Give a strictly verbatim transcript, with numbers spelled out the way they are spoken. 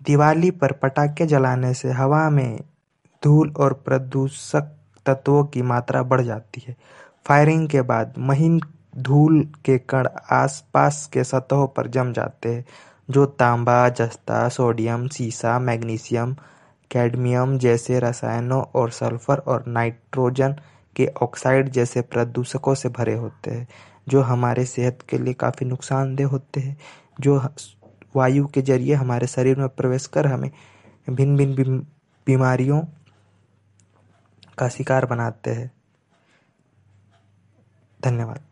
दिवाली पर पटाखे जलाने से हवा में धूल और प्रदूषक तत्वों की मात्रा बढ़ जाती है। फायरिंग के बाद महीन धूल के कण आसपास के सतहों पर जम जाते हैं, जो तांबा, जस्ता, सोडियम, सीसा, मैग्नीशियम, कैडमियम जैसे रसायनों और सल्फर और नाइट्रोजन के ऑक्साइड जैसे प्रदूषकों से भरे होते हैं, जो हमारे सेहत के लिए काफ़ी नुकसानदेह होते हैं, जो वायु के जरिए हमारे शरीर में प्रवेश कर हमें भिन्न भिन्न बीमारियों का शिकार बनाते हैं। धन्यवाद।